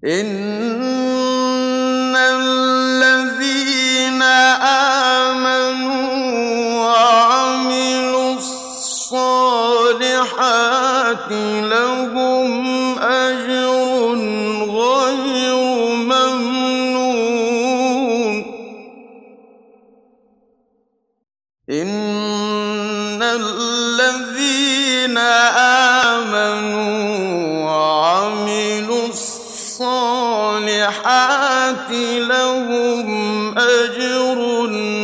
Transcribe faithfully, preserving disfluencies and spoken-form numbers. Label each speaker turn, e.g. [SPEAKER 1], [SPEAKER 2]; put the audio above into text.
[SPEAKER 1] إِنَّ الَّذِينَ آمَنُوا وَعَمِلُوا الصَّالِحَاتِ لَهُمْ أَجْرٌ غَيْرُ مَمْنُونٍ إِنَّ الَّذِينَ آمَنُوا وَعَمِلُوا الصَّالِحَاتِ لَهُمْ أَجْرٌ